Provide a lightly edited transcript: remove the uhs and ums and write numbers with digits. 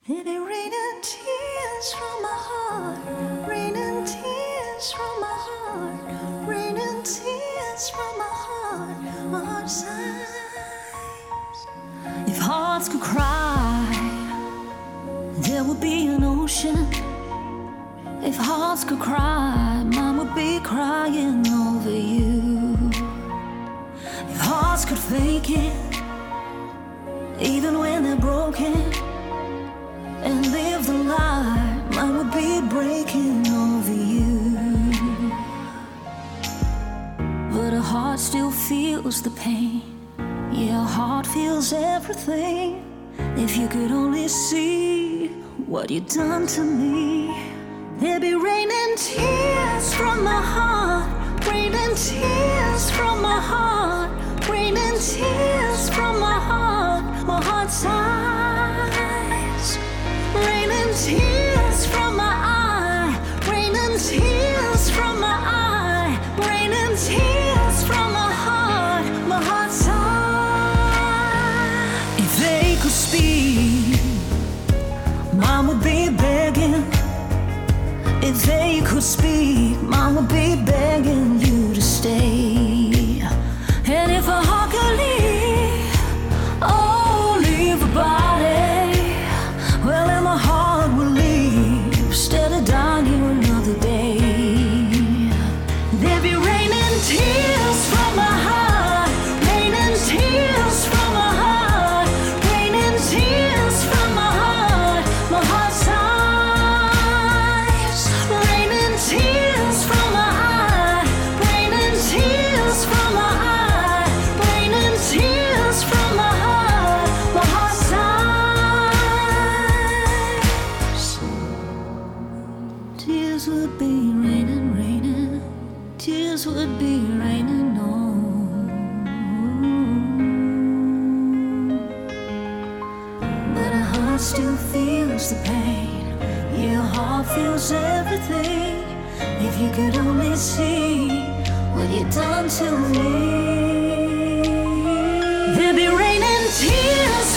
It be raining tears from my heart, raining tears from my heart, raining tears from my heart sighs. If hearts could cry, there would be an ocean. If hearts could cry, mine would be crying over you. If hearts could fake it, even when they're broken, and live the lie, mine would be breaking over you. But a heart still feels the pain. Yeah, a heart feels everything. If you could only see what you've done to me. There'd be raining tears from my heart, raining tears from my heart, raining tears from my heart sighs. Raining tears from my eye, raining tears from my eye, raining tears from my heart sighs. If they could speak, mine would be begging. If they could speak, mine would be begging you to stay. And if a heart could leave, oh, leave a body, well, then my heart will leave instead of dying here another day. There'd be raining tears from my heart, raining tears from my heart, raining tears from my heart sighs. Raining tears from my eye, raining tears from my eye, raining tears from my heart sighs. Tears would be raining, raining, tears would be raining on. But a heart still feels the pain. Your heart feels everything. If you could only see what you've done to me. There'd be raining tears